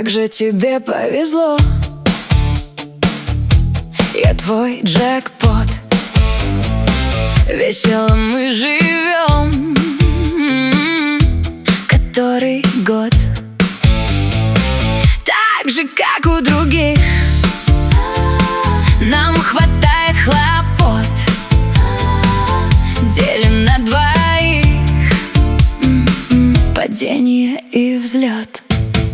как же тебе повезло. Я твой джекпот. Весело мы живем, который год. Так же, как у других, нам хватает хлопот. Делим на двоих падение и взлет.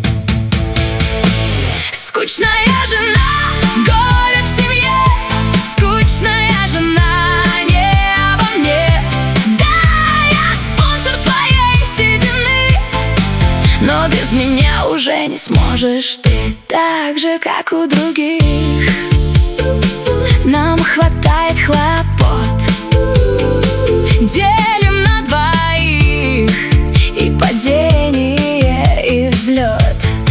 Скучная жена, горе в семье. Скучная жена, не обо мне. Да, я спонсор твоей седины, но без меня уже не сможешь ты. Так же, как у других, нам хватает хлопот. Делим на двоих и падение, и взлет.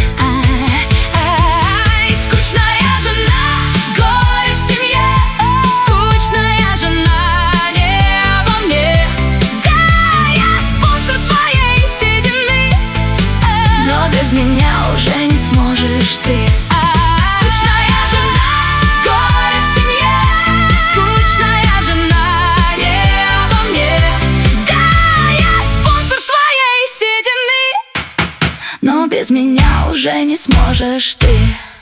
Без меня уже не сможешь ты. Скучная жена, горе в семье. Скучная жена, не обо мне. Да, я спонсор твоей седины, но без меня уже не сможешь ты.